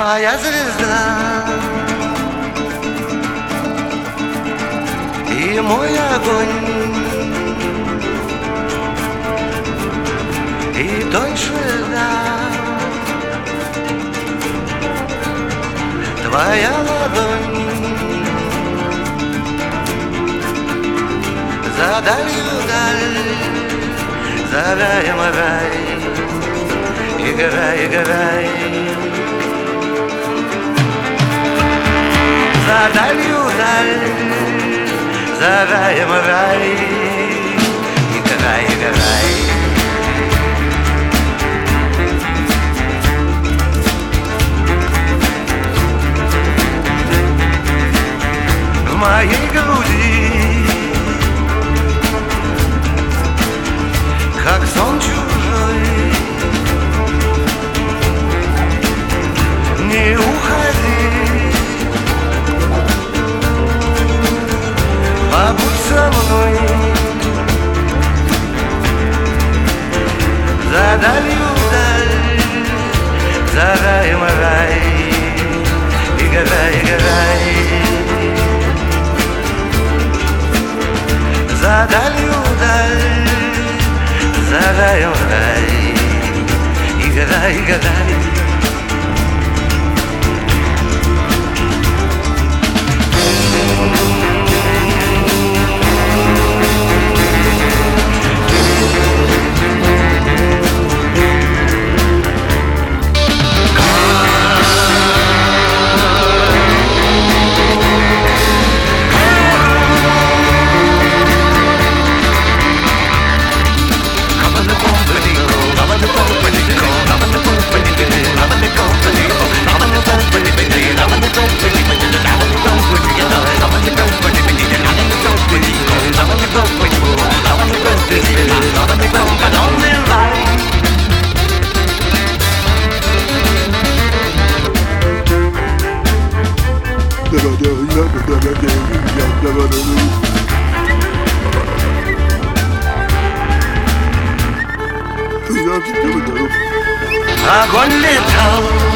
моя звезда и мой огонь, и тоньше льда твоя ладонь. За далью даль, за раем рай, играй, играй. За далью даль, за раем рай, играй, играй. В моей груди, как сон чужой, не уходи, побудь со мной. За далью даль, за раем рай, играй, играй. За далью даль, за раем рай, играй, играй. Огонь летал